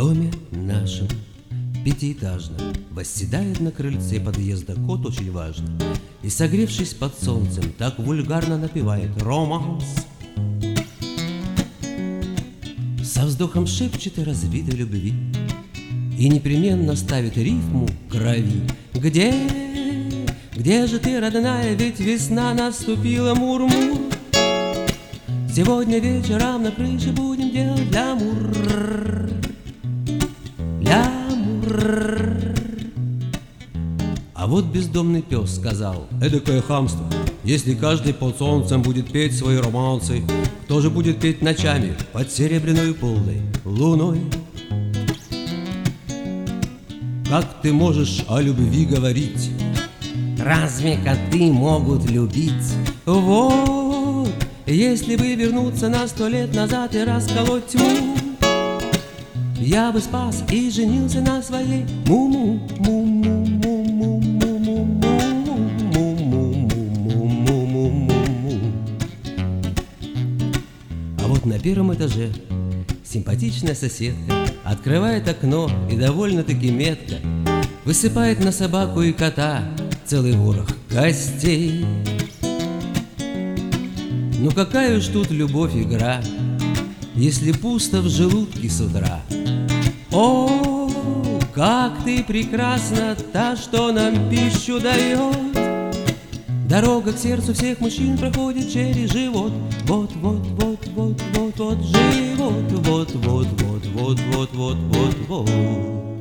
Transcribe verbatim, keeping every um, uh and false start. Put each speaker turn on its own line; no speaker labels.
доме нашем пятиэтажном восседает на крыльце подъезда кот очень важно и, согревшись под солнцем, так вульгарно напевает романс. Со вздохом шепчет о развитой любви и непременно ставит рифму крови. Где, где же ты, родная, ведь весна наступила, мур-мур. Сегодня вечером на крыше будем делать лямур, лямур. А вот бездомный пес сказал: эдакое хамство, если каждый под солнцем будет петь свои романсы, кто же будет петь ночами под серебряной полной луной? Как ты можешь о любви говорить? Разве коты могут любить? Вот, если бы вернуться на сто лет назад и расколоть тьму, я бы спас и женился на своей Муму, Муму, Муму, Муму, Муму, Муму, Муму. А вот на первом этаже симпатичная соседка открывает окно и довольно-таки метко высыпает на собаку и кота целый ворох гостей. Ну какая уж тут любовь игра, если пусто в желудке с утра. О, как ты прекрасна, та, что нам пищу дает. Дорога к сердцу всех мужчин проходит через живот. Вот, вот, вот, вот, вот, вот, живот. Вот, вот, вот, вот, вот, вот, вот, вот.